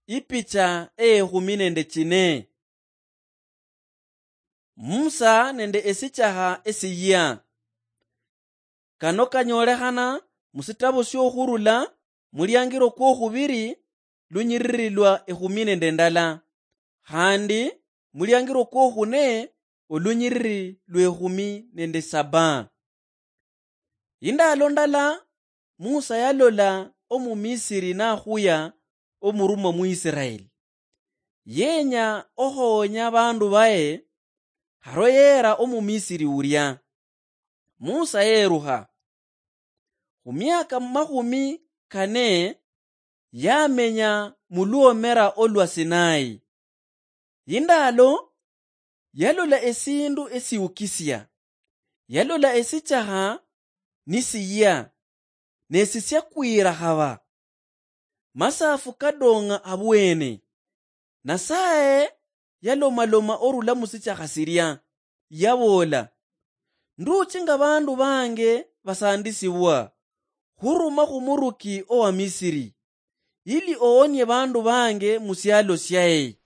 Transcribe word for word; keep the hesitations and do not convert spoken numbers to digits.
ipicha ehumi nende chine. Musa nende esichaha esiya. Kano kanyolekhana musitabo syokhurula mulyangiro kwokhubiri lunyiririlwa ehumi nende ndala, khandi mulyangiro kwokhune olunyiriri lwehumi nende saba. Indalo ndala Musa yalola omumisiri nakhuya omurumwa mu Isiraeli. Yenya okhonya bandu baye, haro yera omumisiri urya. Musa yerukha. Khumyaka makhumi kane yamenya muluomera olwa Sinai. Indalo yalola esindu esiwukisya. Yalola esichaha nisiya nesisyakwira khaba. Masafu kadonga abwene. Nasaye yalomaloma orula musichaha sirya. Yabola, nduchi nga bandu bange basandisibwa khuruma khumuruki owa Misiri, ili oonye bandu bange musyalo syaye.